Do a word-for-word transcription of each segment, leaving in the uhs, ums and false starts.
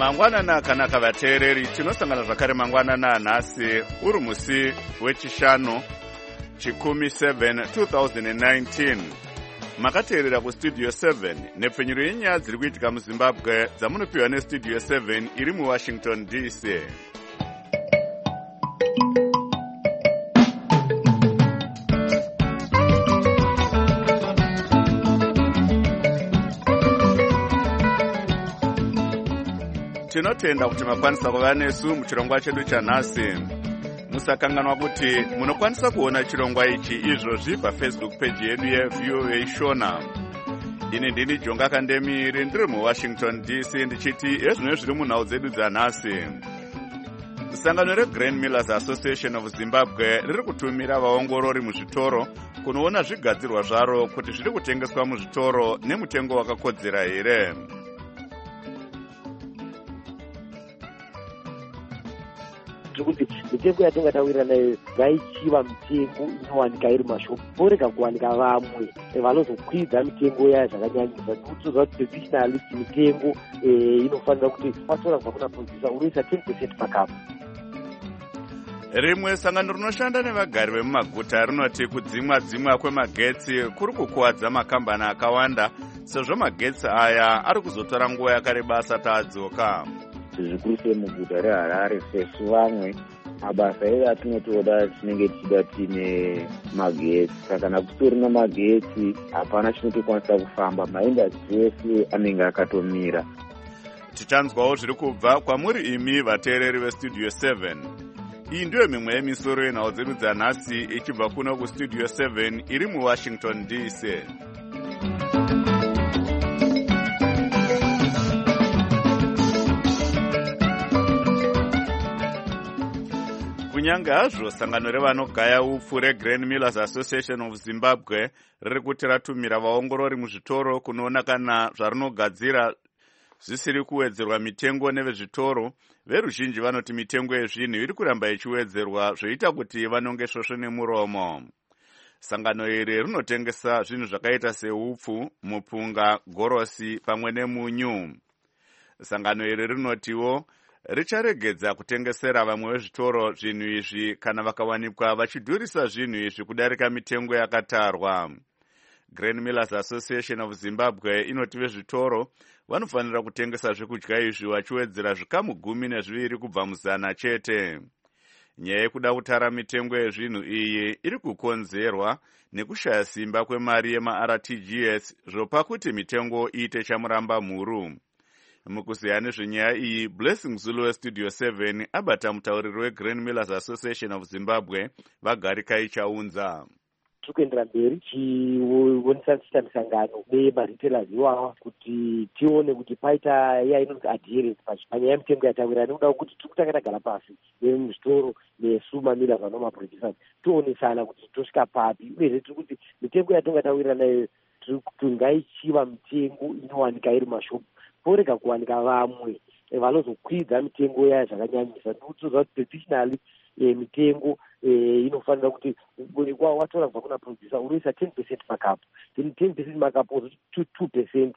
Mangwanana kanaka vateereri, tinosangana zvakare mangwanana nhasi uri musi wechishanu chikumi seven two thousand nineteen. Makateerera kustudio seven nepfenyuro yenyaya dziri kuitika muZimbabwe dzamunopiwa nestudio seven iri muWashington D C. Tinotenda kuti makwanisa kuva nesu muchirongwa chedu chanhasi. Musakanganwa kuti munokwanisa kuona chirongwa ichi izvozvi paFacebook page yedu yeV O A Shona. Ini ndini Jonga Kandemiri ndiri muWashington D C ndichiti ezvino zviri munhau dzedu dzanhasi. Sangano reGrain Millers Association of Zimbabwe riri kutumira vaongorori muzvitoro kunoona zvigadzirwa zvaro kuti zviri kutengeswa muzvitoro nemutengo wakakodzera here. Kuti mitengo yatingatawira nayo ngaichiva mitengo inowanika iri mashopu, porega kuwanika vamwe vanozokwidza mitengo yayo zvakanyanyisa. Tinoziva kuti traditionally mitengo inofanira kuti patora kubva kuna producer unoisa ten percent pakapu. Rimwe sangano rinoshanda nevagari vemumaguta rinoti kudzimwa dzimwa kwemagetsi kuri kukuwadza makambani akawanda, sezvo magetsi aya ari kuzotora nguva yakareba asati adzoka. Zvikuru sei muguta reHarare sesu vamwe mabasa edu atinotoda tinenge tichida tine magetsi, saka kana kutorina magetsi hapana chinotokwanisa kufamba, maindastri ese anenge akatomira. Tichanzwawo zviri kubva kwamuri imi vateereri vestudio seven. Iyi ndiyo mimwe yemisoro yenhau dzedu dzanhasi ichibva kuno kustudio seven iri muWashington D C. Kunyange hazvo sangano revanogaya upfu reGrain Millers Association of Zimbabwe riri kuti ratumira vaongorori muzvitoro kunoona kana zvarinogadzira zvisiri kuwedzerwa mitengo nevezvitoro, veruzhinji vanoti mitengo yezvinhu iri kuramba ichiwedzerwa zvoita kuti vanonge svosvo nemuromo. Sangano iri rinotengesa zvinhu zvakaita seupfu, mupunga, gorosi pamwe nemunyu. Sangano iri rinotiwo richaregedza kutengesera vamwe vezvitoro zvinhu izvi kana vakawanikwa vachidhurisa zvinhu izvi kudarika mitengo yakatarwa. Grain Millers Association of Zimbabwe inoti vezvitoro vanofanira kutengesa zvekudya izvi vachiwedzera zvikamu gumi nezviviri kubva muzana chete. Nyaya yekuda kutara mitengo yezvinhu iyi iri kukonzerwa nekushaya simba kwemari yemaR T G S zvopa kuti mitengo iite chamuramba mhuru. Mukuziya nezvenyaya iyi, Blessing Zulu westudio seven abata mutauriri weGrain Millers Association of Zimbabwe vagari kaichaunza. Tiri kuendera mberi tichionesa misangano nemaretailers iwawa kuti tione kuti paita iya inonzi adherence panyaya yemitengo yatawira, nekuda kuti tiri kutanga tagara pasi nemuzvitoro nesu mamillers vanomaproducers tionesana kuti tosvika papi, uyezve tiri kuti mitengo yatingatawira nayo tiri kuti ngaichiva mitengo inowanika iri mashopu, porega kuwanika vamwe vanozokwidza mitengo yayo zvakanyanyisa. Tinoziva kuti traditionally mitengo inofanira kuti watora kubva kuna producer unoisa ten percent pakapu, ten percent makapu two percent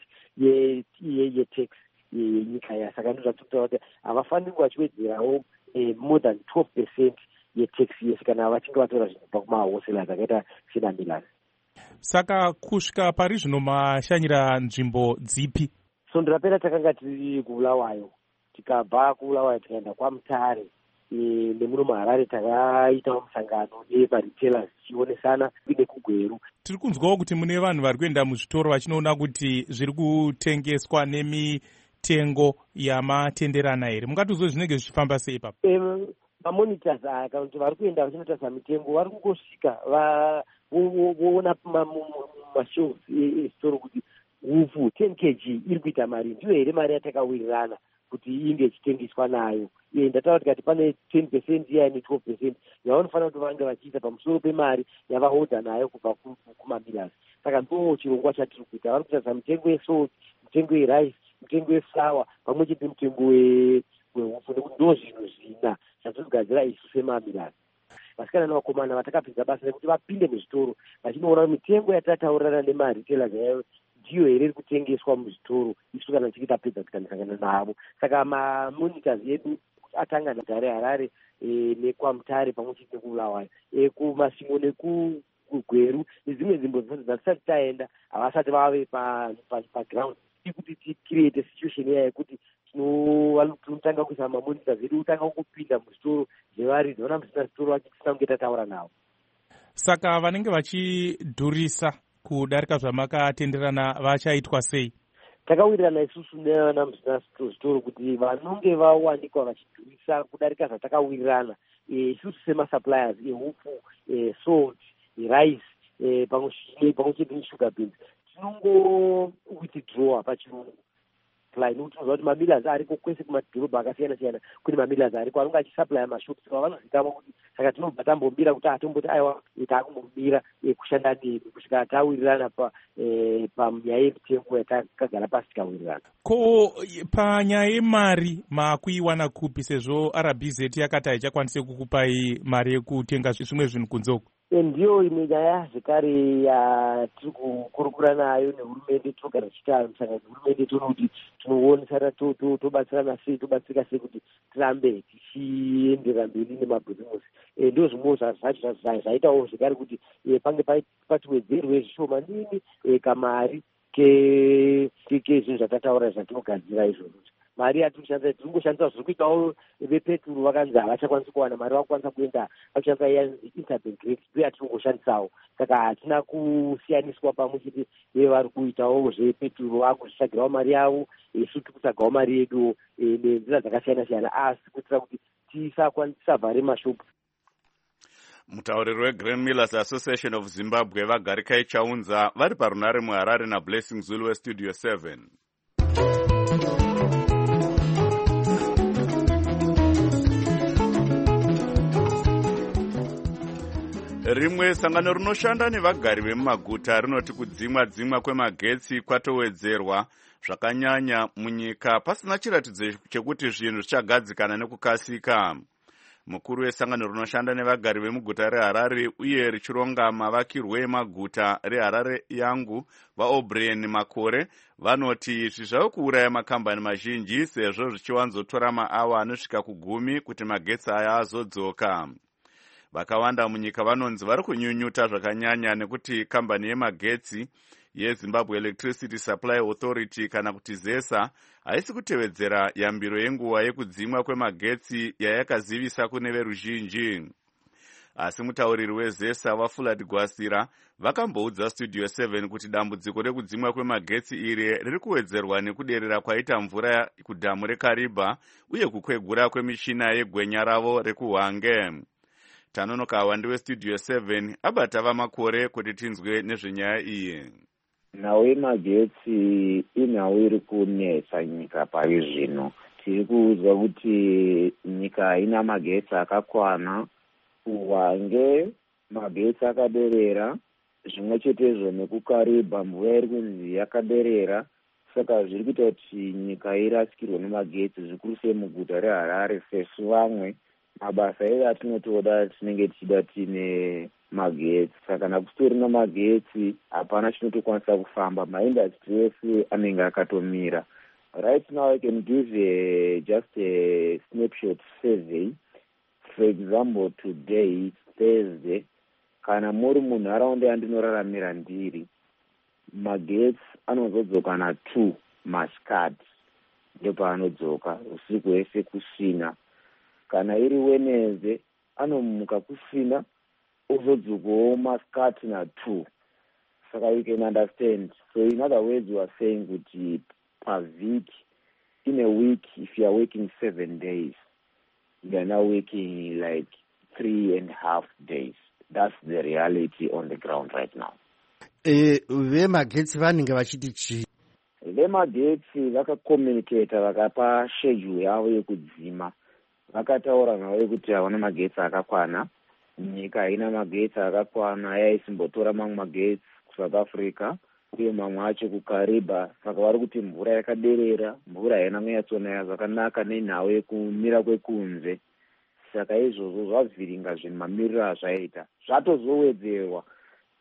yetax yenyika ya. Saka ndizvo zvatinotaura kuti havafaniri vachiwedzerawo more than twelve percent yetax yese kana vachinge vatora zvinhu kubva kumahosela dzakaita semamillers. Saka kusvika pari zvino mashanyira nzvimbo dzipi? Svondo rapera takanga tiri kuBulawayo, tikabva kuBulawayo tikaenda kwaMutare nemuno muHarare takaitawo musangano nemaretailers tichionesana nekugweru. Tiri kunzwawo kuti mune vanhu vari kuenda muzvitoro vachinoona kuti zviri kutengeswa nemitengo yamatenderana here. Mungatizvo zvinenge zvichifamba sei ipapo? Mamonitors aya kana kuti vari kuenda vachinotarisa mitengo vari kungosvika voona mashelves esitoro kuti upfu ten kilograms iri kuita mari, ndiyo here mari yatakawirirana kuti inge ichitengeswa nayo. Ndataura tikati pane ten percent iya ne twelve percent yavanofanira kuti vange vachiita pamusoro pemari yavahodha nayo kubva kumamillers. Saka ndo chirongwa chatiri kuita, vari kutarisa mitengo yesalt, mitengo yerice, mitengo yeflour pamwe chete mitengo weupfu, nekuti ndo zvinhu zvina zvatiri kugadzira isu semamillers. Vasikana navakomana vatakapedza basa rekuti vapinde muzvitoro vachinoona mitengo yatataurana nemaretailers yayo ndiyo here iri kutengeswa muzvitoro isu kana tichinge tapedza kutanisangana navo. Saka mamonitors edu atanga nagare Harare nekwamutare pamwe chete nekubulawayo kumasvingo nekugweru nezvimwe nzvimbo dzatisati taenda havasati vave paground kuti ticreate situation iya yekuti tinotanga kuisa mamonitors edu utanga kupinda muzvitoro zvevaridzi vana musina zvitoro vacho tisina kunge tataura navo. Saka vanenge vachidhurisa kudarika zvamakatenderana vachaitwa sei? Takawirirana isusu nevana musina zvitoro kuti vanonge vawanikwa vachidhurisa kudarika zvatakawirirana isusu semasuppliers ehupfu, salt, rice pamwe chete nesugar beans tinongo withdraw pachirungu nekuti unoziva kuti mamillions ariko kwese kumadhorobha akasiyana siyana kune mamillions ariko anonge achisupplya mashops saka vanozitama kuti saka tinobva tambombira kuti atomboti aiwa taakumbobira kushanda nemi kusvika tawirirana panyaya yemitengo yatakagara pasi tikawirirana. Ko panyaya yemari makuiwana kupi sezvo R B Z yakati haichakwanise kukupai mari yekutenga zvimwe zvinhu kunzoko? Ndiyo imwe nyaya zvekare yatiri kukurukura nayo nehurumende tinogara tichitaramisana nehurumende toona kuti tinoonesana tobatsirana sei tobatsirika sei kuti tirambe tichienderera mberi nemabhizimusi. Ndo zvimwe zvacho zvaitawo zvekare kuti pange patiwedzerwe zvishoma nini kamari kezvinhu zvatataura zvatinogadzira izvozvo. Mari yatinoshandisa tirikungoshandisa zviri kuitawo vepeturu vakanzi havachakwanisi kuwana mari vakukwanisa kuenda vachishandisa iya interbank rate ndo yatinongoshandisawo. Saka hatina kusiyaniswa pamwe chete vari kuitawo zvepeturu vakuzvitsvagirawo mari yavo isu tiri kutsvagawo mari yedu nenzira dzakasiyana siyana asi kuitira kuti tisavhare mashopu. Mutauriri weGrain Millers Association of Zimbabwe Vagarikai Chaunza vari parunare muHarare naBlessing Zulu weStudio seven. Rimwe sangano rinoshanda nevagari vemumaguta rinoti kudzimwa dzimwa kwemagetsi kwatowedzerwa zvakanyanya munyika pasina chiratidzo chekuti zvinhu zvichagadzikana nekukasika. Mukuru wesangano rinoshanda nevagari vemuguta reHarare uye richironga mavakirwo emaguta reHarare yangu vaO'Brien Makore vanoti zvizvava kuuraya makambani mazhinji sezvo zvichiwanzotora maawa anosvika kugumi kuti magetsi aya azodzoka. Vakawanda munyika vanonzi vari kunyunyuta zvakanyanya nekuti kambani yemagetsi yeZimbabwe Electricity Supply Authority kana kuti ZESA haisi kutevedzera yambiro yenguva yekudzimwa kwemagetsi yayakazivisa kune veruzhinji. Asi mutauriri weZESA vaFulad Gwasira vakamboudza Studio seven kuti dambudziko rekudzimwa kwemagetsi iri riri kuwedzerwa nekuderera kwaita mvura kudhamu reKariba uye kukwegura kwemishina yegwenya ravo rekuHwange. Tanonokawa ndiwe Studio seven abata vamakore kuti tinzwe nezvenyaya iyi. Nhau yemagetsi inhau iri kunetsa nyika pari zvino. Tiri kuudzwa kuti nyika haina magetsi akakwana, kuHwange magetsi akaderera, zvimwe chetezvo nekuKariba mvura iri kunzi yakaderera. Saka zviri kuita kuti nyika irasikirwe nemagetsi zvikuru sei muguta reHarare sesu vamwe mabasa edu atinotoda tinenge tichida tine magetsi. Saka kana kusitorina magetsi hapana chinotokwanisa kufamba, maindastry ese anenge akatomira. Right now I can give a, just a snapshot survey. For example, today, Thursday, kana muri munharaunda yandinoraramira ndiri, magetsi anozodzoka na two masikati ndopa anodzoka usiku wese kusina. Kana iri Wednesday anomuka kusina ozodzokawo masikati na two. Saka you can understand. So in other words, you are saying that per week, in a week, if you are working seven days, you are now working like three and a half days. That's the reality on the ground right now. Eh, vemagetsi vanenge vachiti chi? Vemagetsi vakakomunicata vakapa schedule yavo yekudzima. Vakataura navo kuti havana magetsi akakwana, nyika haina magetsi akakwana, yaisimbotora mamwe magetsi kuSouth Africa uye mamwe acho kuKariba. Saka vari kuti mvura yakaderera, mvura haina kunyatsonaya zvakanaka nenhau yekumira kwekunze. Saka izvozvo zvavhiringa zvinhu mamiriro azvaita. Zvatozowedzerwa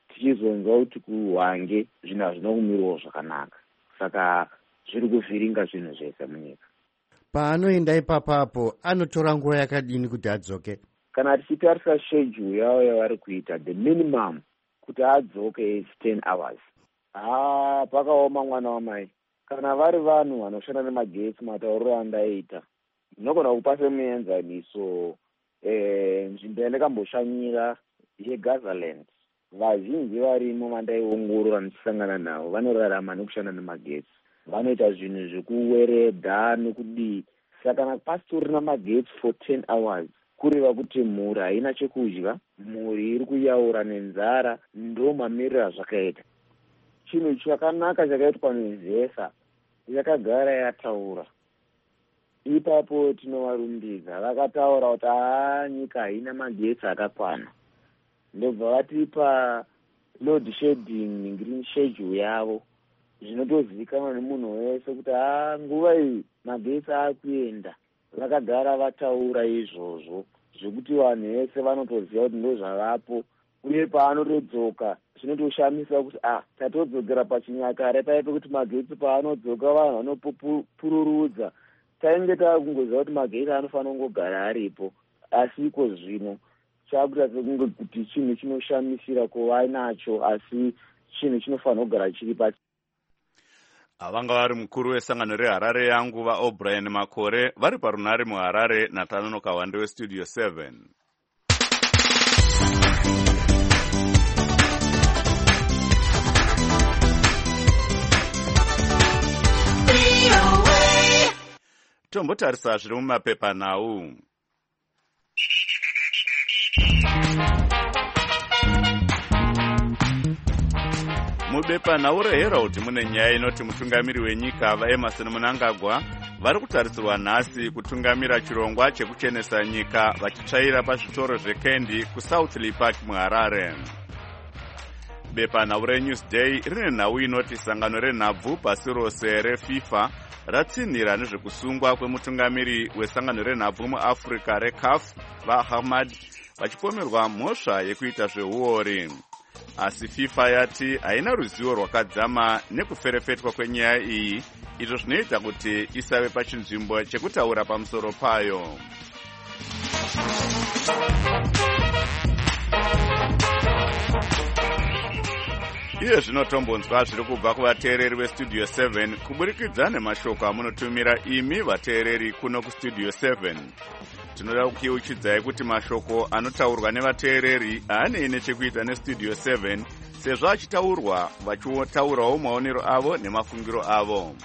tichizonzwa kuti kuhwange zvinhu hazvina kumirawo zvakanaka. Saka zviri kuvhiringa zvinhu zvese munyika. Paanoenda ipapapo anotora nguva yakadini kuti adzoke? Kana tichitarisa schedule yavo yavari kuita, the minimum kuti adzoke is ten hours. Ah, pakaoma mwana wamai. Kana vari vanhu vanoshanda nemagetsi matauriro andaita, ndinogona kupa semuenzaniso eh, nzvimbo yandakamboshanyira yeGazaland. Vazhinji varimo vandaiongorora ndichisangana navo vanorarama nekushanda nemagetsi. Vanoita zvinhu zvekuweredha nekudii. Saka kana pasitorina magetsi for ten hours, kureva kuti mhuri haina chekudya, mhuri iri kuyaura nenzara, ndo mamiriro azvakaita. Chinhu chakanaka chakaitwa nezesa yakagara yataura. Ipapo tinovarumbidza, vakataura kuti aa nyika haina magetsi akakwana. Ndobva vatipa load shedding green schedule yavo. Zvinotozivikanwa nemunhu wese kuti aa nguva iyi magetsi akuenda. Vakagara vataura izvozvo zvekuti vanhu vese vanotoziva kuti ndo zvavapo. Uye paanotodzoka zvinotoshamisa kuti ah tatodzokera pachinyakare paipe kuti magetsi paanodzoka vanhu vanopururudza. Tainge takungoziva kuti magetsi anofanira kungogara aripo, asi iko zvino chakuita sekunge kuti chinhu chinoshamisira kuva nacho, asi chinhu chinofanira kugara chiri pa. Avanga vari mukuru wesangano reHarare yangu vaO'Brien Makore vari parunare muHarare naTanono Kawande weStudio seven. Tombotarisa zviri mumapepa nhau. Mubepanhau reHerald mune nyaya inoti mutungamiri wenyika vaEmerson Mnangagwa vari kutarisirwa nhasi kutungamira chirongwa chekuchenesa nyika vachitsvaira pazvitoro zvekendi kuSouth Park muHarare. Bepanhau reNewsday rine nhau inoti sangano renhabvu pasi rose reFIFA ratsinhira nezvekusungwa kwemutungamiri wesangano renhabvu muAfrica reCAF vaAhmad vachipomerwa mhosva yekuita zveuori. Asi FIFA yati haina ruzivo rwakadzama nekuferefetwa kwenyaya iyi, izvo zvinoita kuti isave pachinzvimbo chekutaura pamusoro payo. Iye zvinotombonzwa zviri kubva kuvateereri veStudio seven kuburikidza nemashoko amunotumira imi vateereri kuno kuStudio seven. Tinoda kukiuchidzai kuti mashoko anotaurwa nevateereri haanei nechekuita neStudio seven, sezvo achitaurwa vachitaurawo maonero avo nemafungiro avo.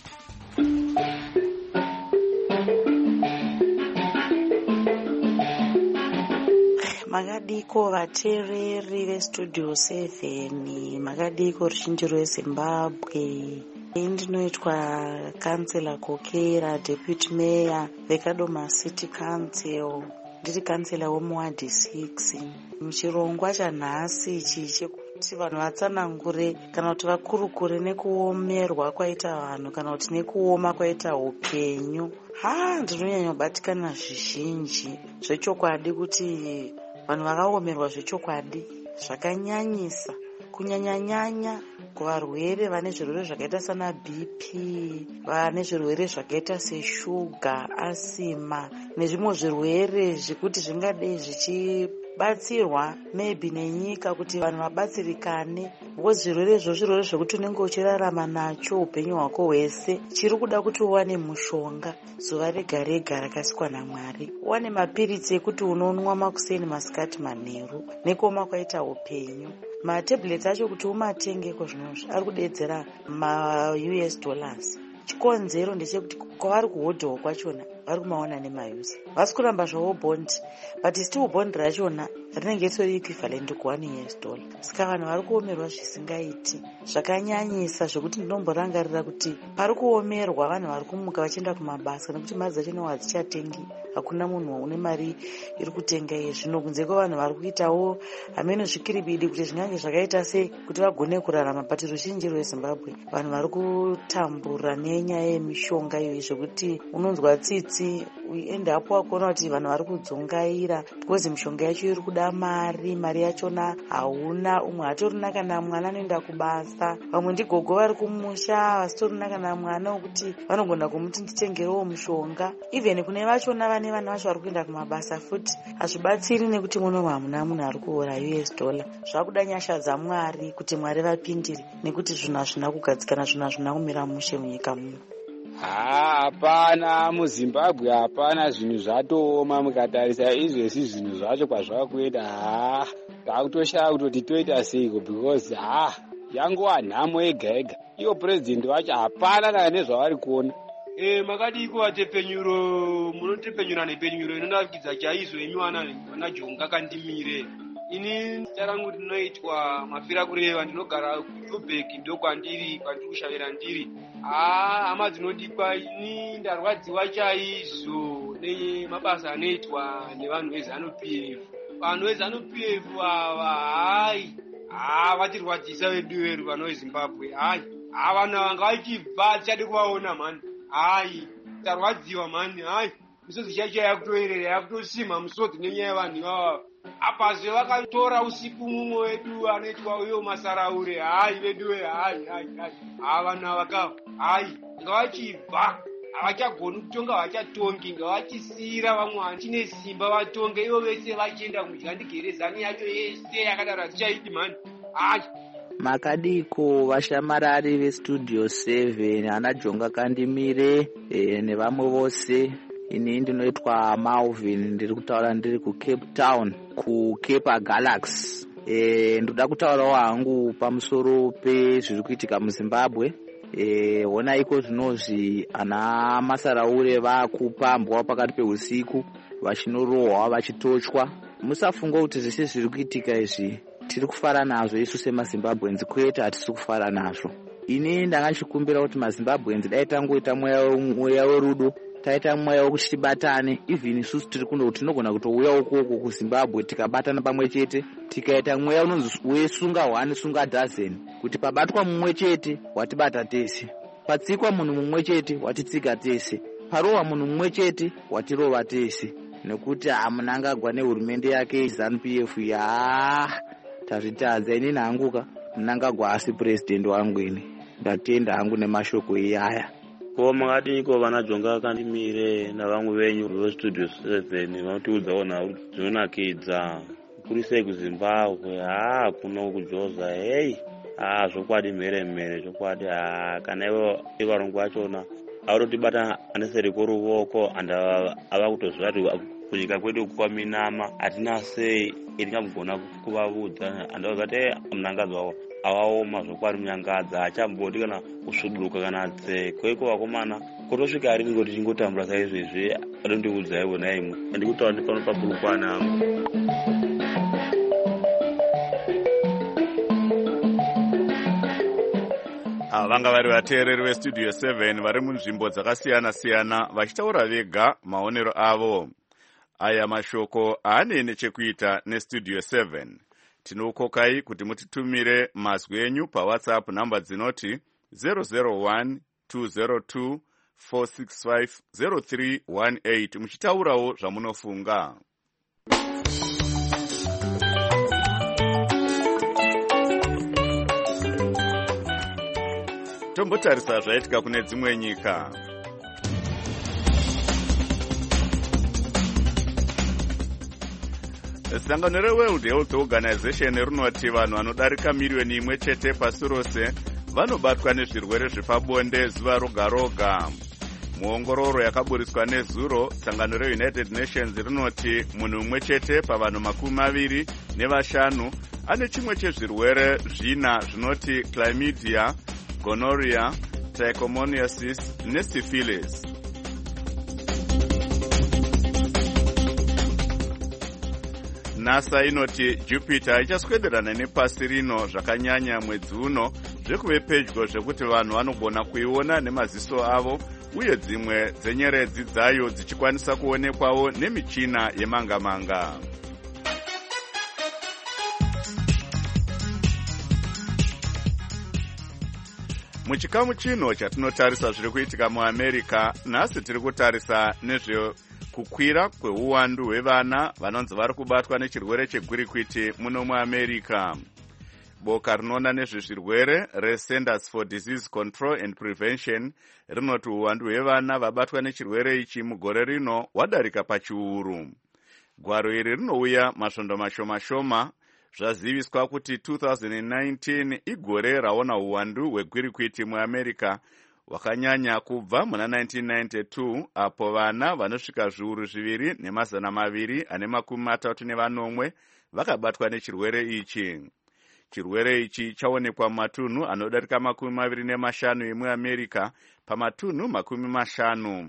Makadiko vateereri veStudio seven, makadiko ruzhinji rweZimbabwe. Ndinoitwa Councillor Kokera, Deputy Mayor veKadoma City Council, ndiri Councillor wemuward six. Muchirongwa chanhasi ichi chekuti vanhu vatsanangure kana kuti vakurukure nekuomerwa kwaita vanhu kana kuti nekuoma kwaita upenyu. Ha, ndinonyanya kubatikana zvizhinji zvechokwadi kuti vanhu vakaomerwa zvechokwadi zvakanyanyisa, kunyanya-nyanya kuvarwere vane zvirwere zvakaita sana B P, vane zvirwere zvakaita seshuga, asima nezvimwe zvirwere zvekuti zvingadei zvichibatsirwa maybe nenyika kuti vanhu vabatsirikane. Because zvirwere izvo zvirwere zvekuti unenge uchirarama nacho upenyu hwako hwese. Chiri kuda kuti uwane mushonga zuva rega rega rakasikwa naMwari, uwane mapiritsi ekuti unonwa makuseni, masikati, manheru nekuoma kwaita upenyu. Matablet acho kuti umatengeko zvinozvo ari kudedzera ma-U S dollars. Chikonzero ndechekuti kwavari kuhodhawo kwachona vari kumaona nemayuzi. Vasi kuramba zvavo bond, but still bond rachona rinenge ritori equivalent ku one U S dollar. Saka vanhu vari kuomerwa zvisingaiti zvakanyanyisa zvekuti ndinomborangarira kuti pari kuomerwa vanhu vari kumuka vachienda kumabasa nekuti mari dzacho nawo hadzichatengi hakuna munhu une mari iri kutenga yezvino kunze kwevanhu vari kuitawo hameno zvikiribidi kuti zvingange zvakaita sei kuti vagone kurarama. But ruzhinji rwezimbabwe vanhu vari kutambura nenyaya yemishonga iyo zvekuti unonzwa tsitsi ende apo wakuona kuti vanhu vari kudzongaira because mishonga yacho iri kuda mari mari yachona hauna. Umwe hatorina kana mwana anoenda kubasa, vamwe ndigogo vari kumusha vasitorina kana mwana wekuti vanogona kumuti nditengerewo mushonga. Even kune vachona vane vana vacho vari kuenda kumabasa futi hazvibatsiri nekuti muno hamuna munhu ari kuora U S dollar. Zvakuda nyasha dzaMwari kuti Mwari vapindire nekuti zvinhu hazvina kugadzikana, zvinhu hazvina kumira mushe munyika muno. Hapana muZimbabwe hapana zvinhu zvatooma mukatarisa izvesi zvinhu zvacho kwazvakuenda. Ha takutoshaya kutoti toita seiko because ha yangowa nhamo ega ega. Iyo president wacho hapana kana nezvavari kuona. Eh makadiko vatepenyuro munotepenyura nepenyuro inonakidza chaizvo emiwana wana Jonga Kandimire. Ini tarangu ndinoitwa mafira kureva ndinogara kuJoburg ndokwandiri kwandiri kushavira ndiri. Ah hama dzinodikwa ini ndarwadziwa chaizvo nemabasa anoitwa nevanhu veZANU-P F. Vanhu veZANU-P F ava hai ah vatirwadzisa vedu vedu vanhu veZimbabwe hai avana vanga vachibva tichade kuvaona mani hai tarwadziwa mani hai misodzi chacho yakutoerera yakutosima musodzi nenyaya yevanhu ivava apa zvevakatora usiku mumwe wedu anoitwa uyo Masaraure hai vedu hai hai hai avana vakava hai ngavachibva havachagoni kutonga havachatongi ngavachisiyira vamwe chine simba vatonge ivo vese vachienda kudya ndigerezani yacho yese yakadaro tichaidi mani hai makadiko vashamarari vestudio seven ana Jonga Kandimire e, nevamwe vose. Ini ndinoitwa Malvin ndiri kutaura ndiri kuCape Town kuCape Galaxy. E, ndoda kutaurawo hangu pamusoro pezviri kuitika muZimbabwe. E, ona iko zvinozvi ana Masaraure vakupambwa pakati peusiku vachinorohwa vachitochwa. Musafunga kuti zvese zviri kuitika izvi tiri kufara nazvo isu semaZimbabwenzi, kwete hatisi kufara nazvo. Ini ndangachikumbira kuti maZimbabwenzi dai tangoita mweya werudo, taita mweya wekuti tibatane. Even isusu tiri kuno kuti tinogona kutouya ukoko kuZimbabwe tikabatana pamwe chete tikaita mweya unonzi wesunga one sunga dozen, kuti pabatwa mumwe chete watibata tese, patsikwa munhu mumwe chete watitsika tese, parowa munhu mumwe chete watirova tese. Nekuti hamunangagwa nehurumende yake ZANU-P F ya tazvitadza. Ini nanguka munangagwa asi president wangu ini ndatenda hangu nemashoko iyaya. Ko makadiko vana Jonga Kandimire navamwe venyu vestudio seven vanotiudzawo nhau zvinonakidza kurisei kuZimbabwe. Ha kuno kujoza hei ha zvokwadi mhere mhere zvokwadi. Ha kana ivo ivarungu vachona aurotibata aneseri kuruoko anda ava kutozviva kuti kunyika kwedu kwaminama hatina sei itingagona kuvaudza andavazati munangadzi wavo avaoma zvokwadi munyangadza hachamboti kana kusvuduruka kana dzeko iko vakomana kutosvika harini kuti chingotambura saizvezvi adondiudza ivona imwe andikutaura ndipano papurukwana hangu. Ava vanga vari vateereri vestudio seven vari munzvimbo dzakasiyana siyana vachitaura vega maonero avo. Aya mashoko haane nechekuita nestudio seven. Tinokokai kuti mutitumire mazwi enyu paWhatsApp namba dzinoti zero zero one two zero two four six five zero three one eight muchitaurawo zvamunofunga. Tombotarisa zvaitika kune dzimwe nyika. Sangano reWorld Health Organization rinoti vanhu vanodarika miriyoni imwe chete pasi rose vanobatwa nezvirwere zvepabonde zuva roga roga. Muongororo yakaburiswa nezuro, sangano reUnited Nations rinoti munhu umwe chete pavanhu makumi maviri nevashanu ane chimwe chezvirwere zvina zvinoti chlamydia, gonorrhea, trichomoniasis nesyphilis. NASA inoti Jupiter ichaswederana nepasi rino zvakanyanya mwedzi uno zvekuve pedyo zvekuti vanhu vanogona kuiona nemaziso avo uye dzimwe dzenyeredzi dzayo dzichikwanisa kuonekwawo nemichina yemanga-manga. Muchikamu chino chatinotarisa zviri kuitika muAmerica, nhasi tiri kutarisa nezvekukwira kweuwandu hwevana vanonzi vari kubatwa nechirwere chegwirikwiti muno muAmerica. Boka rinoona nezvezvirwere reCenters for Disease Control and Prevention rinoti uwandu hwevana vabatwa nechirwere ichi mugore rino hwadarika pachiuru. Gwaro iri rinouya masvondo mashoma-shoma. Zvaziviswa kuti two thousand nineteen igore raona uwandu hwegwirikwiti muAmerica hwakanyanya kubva muna nineteen ninety-two, apo vana vanosvika zviuru zviviri nemazana maviri ane makumi matatu nevanomwe vakabatwa nechirwere ichi. Chirwere ichi chaonekwa mumatunhu anodarika makumi maviri nemashanu emuAmerica pamatunhu makumi mashanu.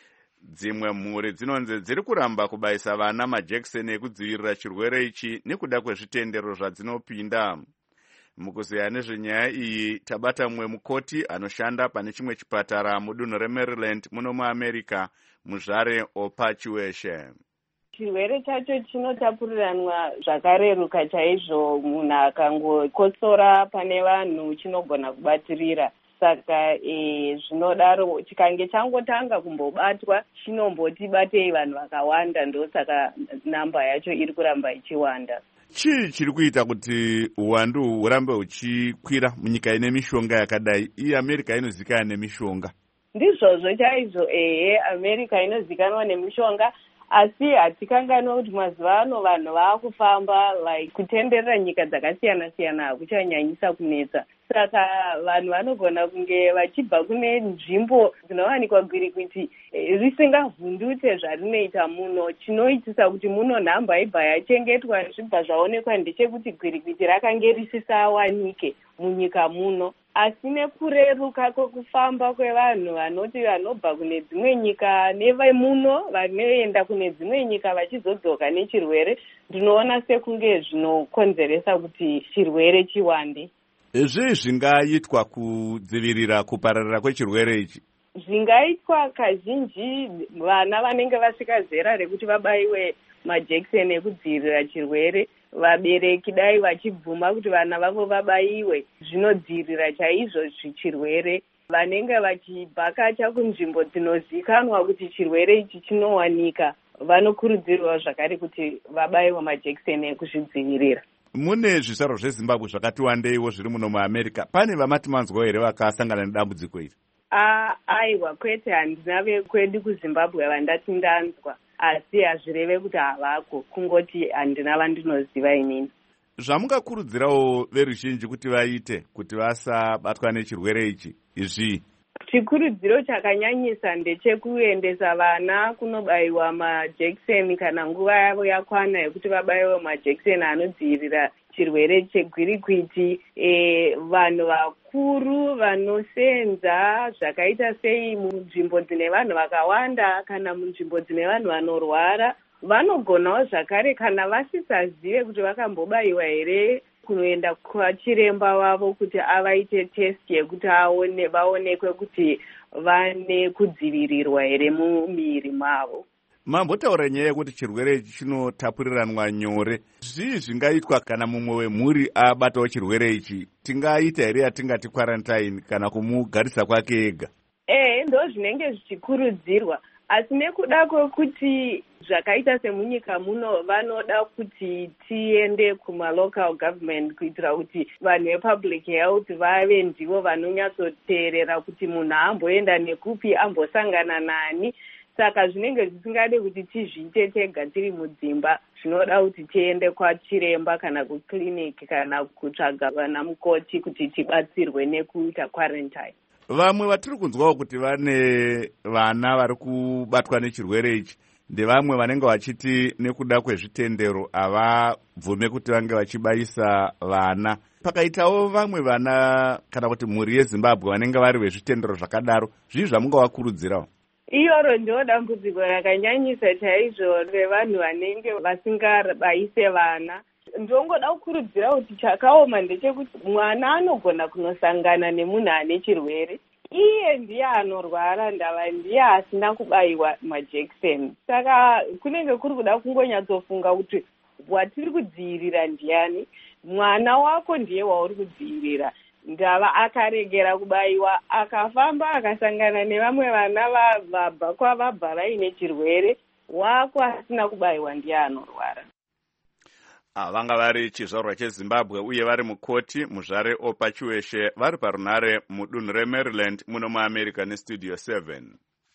Dzimwe mhuri dzinonzi dziri kuramba kubaisa vana majekiseni ekudzivirira chirwere ichi nekuda kwezvitendero zvadzinopinda. Mukuziya nezvenyaya iyi tabata mumwe mukoti anoshanda pane chimwe chipatara mudunhu reMaryland muno muAmerica, Muzvare Opachiweshe. Chirwere chacho chinotapuriranwa zvakareruka chaizvo. Munhu akangokotsora pane vanhu chinogona kubatirira. Saka e, zvinodaro chikange changotanga kumbobatwa chinomboti batei vanhu vakawanda, ndosaka namba yacho iri kuramba ichiwanda. Chii chiri kuita kuti uwandu hurambe huchikwira munyika ine mishonga yakadai? Iyi America inozikanwa nemishonga. Ndizvozvo chaizvo, ehe, America inozikanwa nemishonga, asi hatikanganwa kuti mazuva ano vanhu vaakufamba like kutenderera nyika dzakasiyana-siyana hakuchanyanyisa kunetsa. Saka vanhu vanogona kunge vachibva kune nzvimbo dzinowanikwa gwirikwiti risingavhundute zvarinoita muno. Chinoitisa kuti muno nhamba ibva yachengetwa zvibva zvaonekwa ndechekuti gwirikwiti rakange risisawanike munyika muno. Asi nekureruka kwekufamba kwevanhu vanoti vanobva kune dzimwe nyika nevemuno vanoenda kune dzimwe nyika vachizodzoka nechirwere, ndinoona sekunge zvinokonzeresa kuti chirwere chiwande. Zvii zvingaitwa kudzivirira kupararira kwechirwere ichi? Zvingaitwa kazhinji vana vanenge vasvika zera rekuti vabaiwe majekiseni ekudzivirira chirwere, vabereki dai vachibvuma kuti vana vavo vabaiwe, zvinodzivirira chaizvo chirwere. Vanenge vachibhakacha kunzvimbo dzinozikanwa kuti chirwere ichi chinowanika vanokurudzirwa zvakare kuti vabaiwe majekiseni ekuzvidzivirira. Mune zvizvarwa zveZimbabwe zvakati wandeiwo zviri muno muAmerica. Pane vamati manzwa here vakasangana nedambudziko iri? Ah, aiwa, kwete, handina vekwedu kuZimbabwe vandati ndanzwa, asi hazvireve kuti havako, kungoti handina vandinoziva inini. Zvamungakurudzirawo veruzhinji kuti vaite kuti vasabatwa nechirwere ichi izvi? Chikurudziro chakanyanyisa ndechekuendesa vana kunobayiwa majekiseni kana nguva yavo yakwana yekuti vabaiwe majekiseni anodzivirira chirwere chegwirikwiti. E, vanhu vakuru vanosenza zvakaita sei munzvimbo dzine vanhu vakawanda kana munzvimbo dzine vanhu vanorwara vanogonawo zvakare, kana vasisazive kuti vakambobayiwa here, kunoenda kwachiremba wavo kuti avaite test yekuti aone vaonekwe kuti vane kudzivirirwa here mumiri mavo. Mambotaura nyaya yekuti chirwere ichi chinotapuriranwa nyore. Zvii zvingaitwa kana mumwe wemhuri abatawo chirwere ichi? Tingaita here yatingati quarantine kana kumugarisa kwake ega? Eh, ndo zvinenge zvichikurudzirwa. Asi nekuda kwekuti zvakaita semunyika muno vanoda kuti tiende kuma-local government kuitira kuti vanhu vepublic health vave ndivo vanonyatsoteerera kuti munhu amboenda nekupi, ambosangana nani. Saka zvinenge zvisingade kuti tizviite tega tiri mudzimba, zvinoda kuti tiende kwachiremba kana kuclinic kana kutsvaga vana mukoti kuti tibatsirwe nekuita quarantine. Vamwe vatiri kunzwawo kuti vane vana vari kubatwa nechirwere ichi ndevamwe vanenge vachiti nekuda kwezvitendero havabvume kuti vange vachibaisa vana. Pakaitawo vamwe vana kana kuti mhuri yeZimbabwe vanenge vari vezvitendero zvakadaro, zvii zvamungavakurudzirawo? Iyoro ndio dambudziko rakanyanyisa chaizvo revanhu vanenge vasingabaise vana. Ndongoda kukurudzira kuti chakaoma ndechekuti mwana anogona kunosangana nemunhu ane chirwere iye ndiye anorwara ndava ndiye asina kubayiwa majekiseni. Saka kunenge kuri kuda kungonyatsofunga kuti watiri kudzivirira ndiani, mwana wako ndiye wauri kudzivirira. Ndava akaregera kubayiwa akafamba akasangana nevamwe vana vabva kwavabva vaine chirwere, wako asina kubayiwa ndiye anorwara. vanga vari chizvarwa chezimbabwe uye vari mukoti muzvare Opa Chiweshe vari parunare mudunhu reMaryland muno muamerica nestudio seven.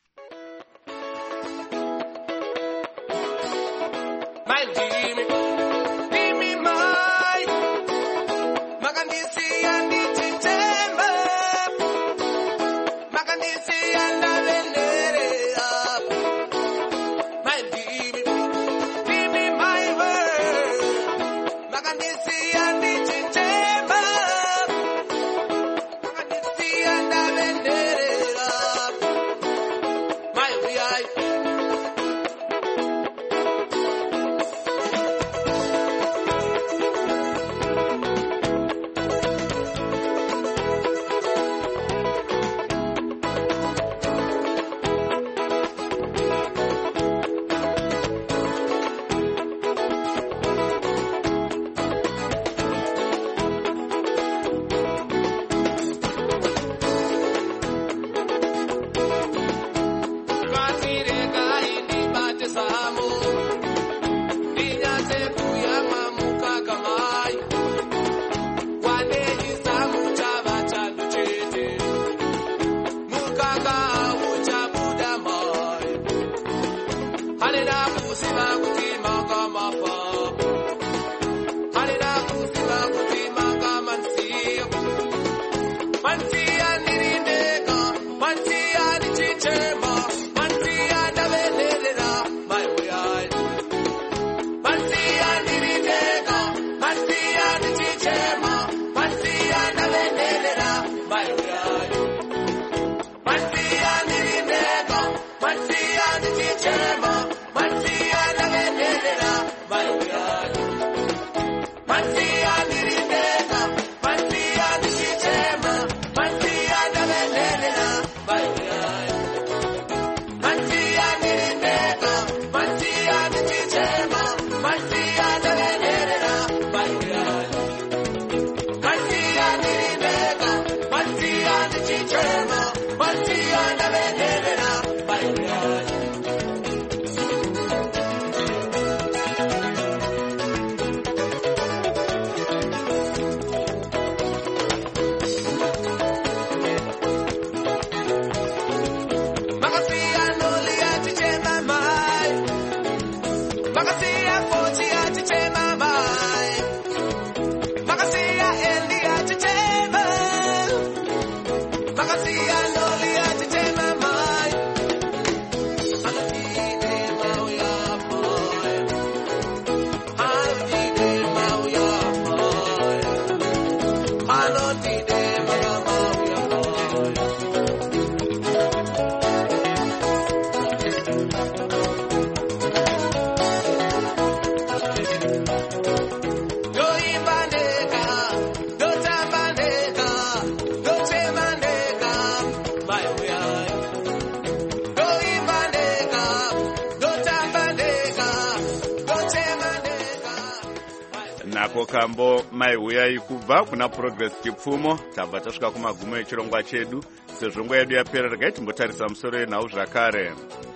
Nako kambo mai huyai kubva kuna Progress Chipfumo. Tabva tasvika kumagumo echirongwa chedu. Sezvo nguva yedu yapera, regai timbotarisa musoro yenhau zvakare.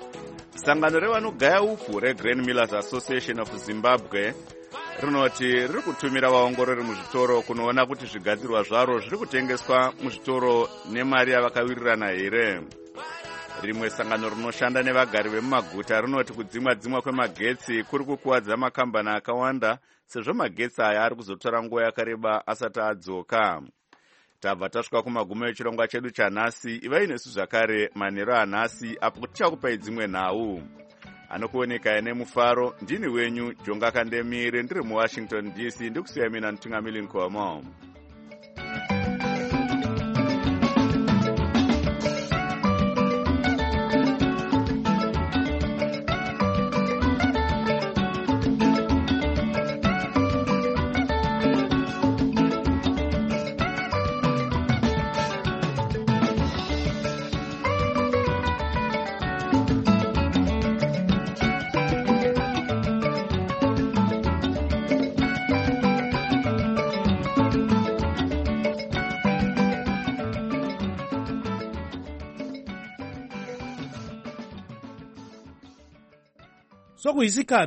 Sangano revanogaya upfu reGrain Millers Association of Zimbabwe rinoti riri kutumira vaongorori muzvitoro kunoona kuti zvigadzirwa zvaro zviri kutengeswa muzvitoro nemari yavakawirirana here. Rimwe sangano rinoshanda nevagari vemumaguta rinoti kudzimwa dzimwa kwemagetsi kuri kukuwadza makambani akawanda, sezvo magetsi aya ari kuzotora nguva yakareba asati adzoka. Tabva tasvika kumagumo echirongwa chedu chanhasi. Ivai nesu zvakare manheru anhasi apo tichakupai dzimwe nhau. Anokuoneka nemufaro, ndini wenyu Jonga Kandemire, ndiri muWashington D C, ndikusiya mina Ntungamili Nkomo. sokuyisikhathi